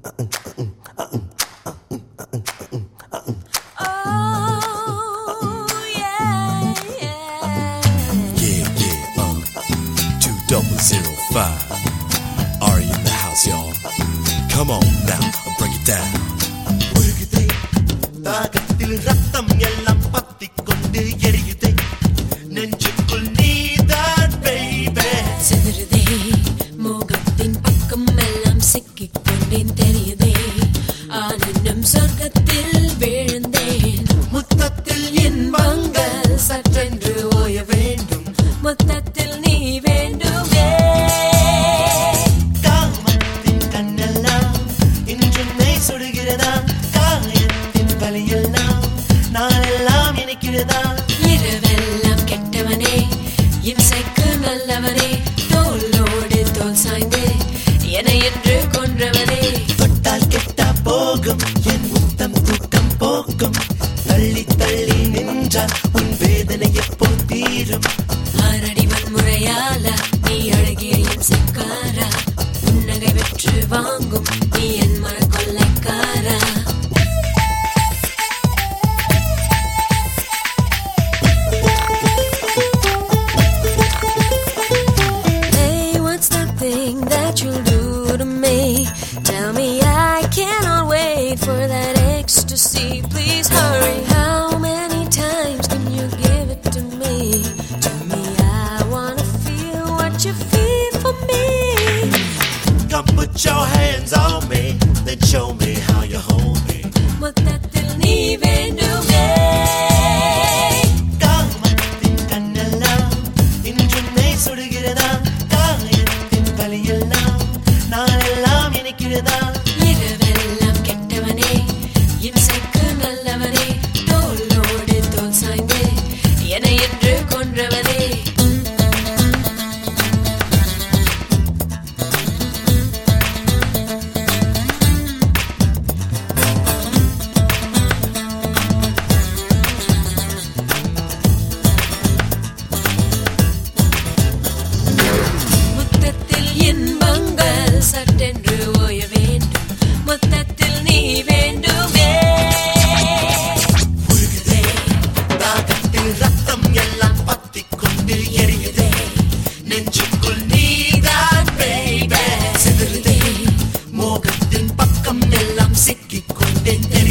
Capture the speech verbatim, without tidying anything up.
double zero five. Are you in the house, y'all? Come on now, break it down. உருகுதே தாகத்தில் ரத்தம் எல்லாம் பத்திக்கொண்டு எரியுதே நெஞ்சுக்குள் நீதான் baby. சிதறுதே மோகத்தின் பக்கம் எல்லாம் சிக்கிக் கொண்டேன் தெரியுதே ஆனந்தம் சொர்க்கத்தில் விழுந்தேன் முத்தத்தில் இன்பங்கள் சற்றென்று ஓய வேண்டும் முத்தத்தில் நீ வேண்டுமே காமத்தின் கண்ணெல்லாம் இன்றுன்னை சுடுகிறதா காயத்தின் வலியெல்லாம் நாளெல்லாம் இணைக்கிறதா இரவெல்லாம் கெட்டவனே இம்சைக்கு நல்லவனே தோளோடு தோல் சாய்ந்து என என்று கொன்றவனே தொட்டால் கெட்டா போகும் என் முத்தம் தூக்கம் போக்கும் தள்ளி தள்ளி நின்றால் உன் வேதனை எப்போ தீரும் ஆரடி வன்முறையால நீ அழகிய இம்சைக்காரா புன்னகை வெற்று வாங்கும் நீ என் மன கொள்ளைக்காரா Hey, what's that thing that you'll do to me? Tell me I cannot wait for that ecstasy. Please hurry. How many times can you give it to me? Tell me I wanna feel what you feel for me. Come put your hands on me, then show me how you hold me. முத்தத்தில் நீ வேண்டுமே காமத்தின் கண்ணெல்லாம் இன்றுன்னை சுடுகிறதா காயத்தின் வலியெல்லாம் நாளெல்லாம் இணைக்கிறதா இரவெல்லாம் கெட்டவனே இம்சைக்கு நல்லவனே தோளோடு தோல் சாய்ந்து என என்று கொன்றவனே முத்தத்தில் இன்பங்கள் சட்டென்று ஓய வேண்டும் முத்தத்தில் நீ வேண்டுமே உருகுதே தாகத்தில் ரத்தம் எல்லாம் பத்திக்கொண்டு எரியுதே நெஞ்சுக்குள் நீதான் baby. சிதறுதே மோகத்தின் பக்கம் எல்லாம் சிக்கிக் கொண்டேன்